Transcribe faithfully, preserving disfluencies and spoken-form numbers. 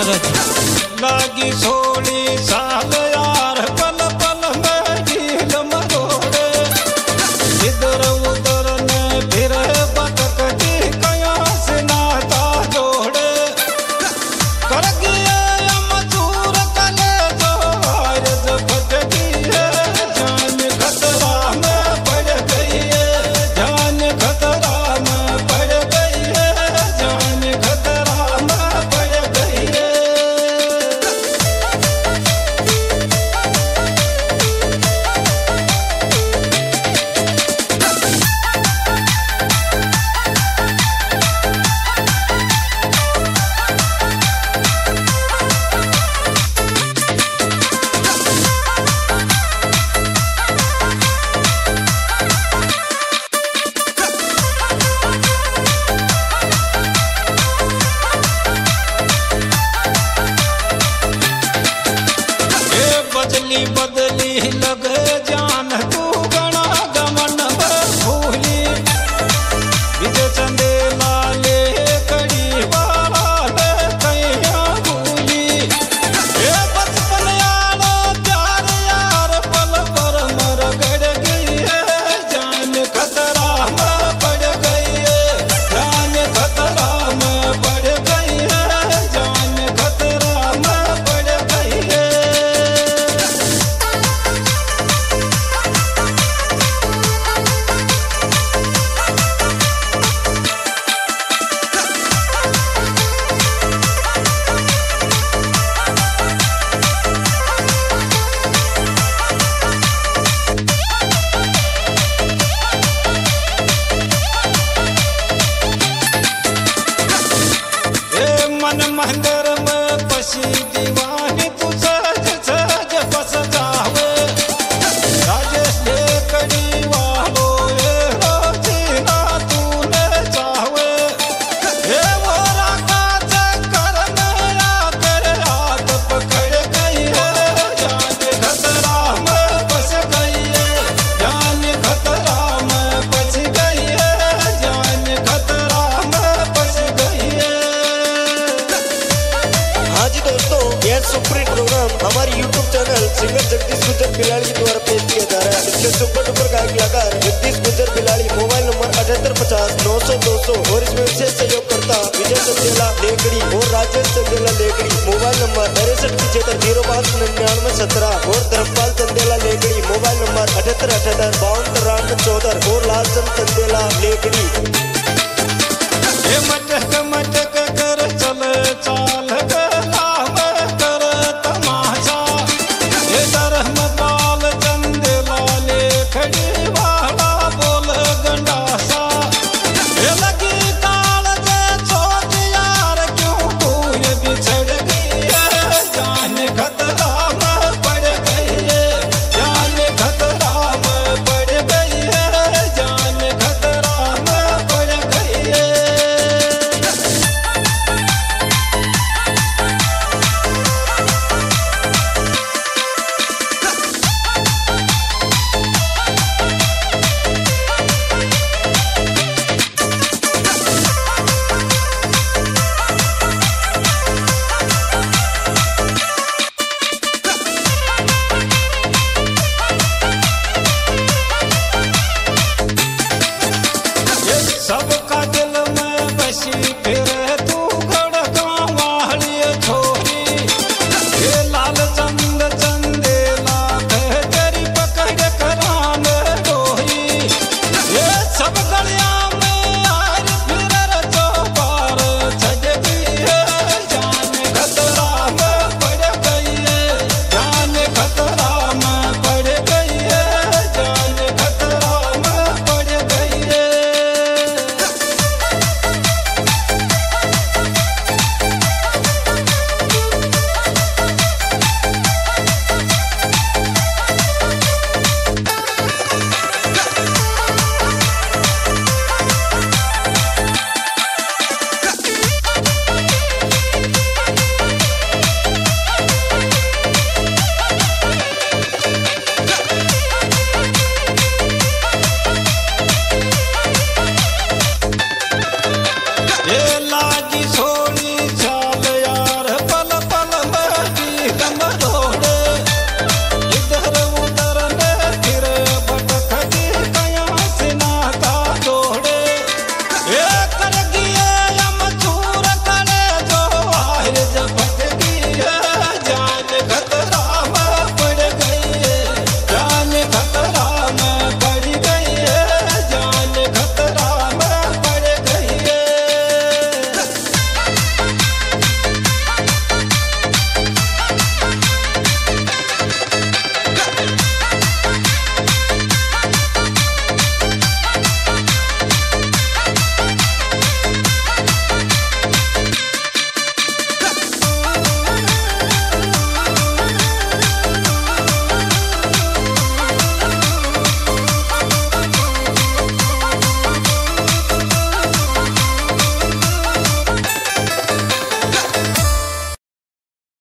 लागी सोली साल यार पल पल में ढील मरोड़े इधर उधर ने फिर भटकती कया से नाता जोड़े कर गया मजूर कले जो आरज़ भटकी है जान खतरा में पड़ गई है जान खतरा में पड़ गई है जान खतरा में पड़ गई है। बदली बदली लग जान तू गणा गमन भूली विजय चंदेला ले कड़ी वाला ले कैया भूली ये बचपन यारो प्यार यार पल पर मर गड़ गई है जान खतरा में पड़ गई है जान खतरा में पड़ गई है जान खतरा में पड़ गई है। मन मंदिर में पसी दीवानी तू सज सज बस जावे राजेश ले कड़ी वालो ये रोजीना तूने चावे ये वो राका चक्कर में आकर हाथ पकड़ गई है जान खतरा में फंस गई है जान खतरा में फंस गई है जान खतरा में फंस गई है। हाँ जी दोस्तों, यह सुपर प्रोग्राम हमारी YouTube channel singer Jagdish Gujar Biladi के द्वारा पेश किया जा रहा है। इसके सुपर डुपर गायक कलाकार जगदीश गुजर बिलाड़ी, मोबाइल नंबर अठहत्तर पचास नौ सौ दो सौ और इसमें विशेष सहयोगकर्ता विजय चंदेला लेकड़ी और राजेश चंदेला लेकड़ी, मोबाइल नंबर तिरसठ पिछहत्तर जीरो पाँच निन्यानवे सत्रह और धर्मपाल चंदेला लेकड़ी, मोबाइल नंबर अठहत्तर अठहत्तर बावन तिरानवे चौहत्तर और लालचंद चंदेला लेकड़ी।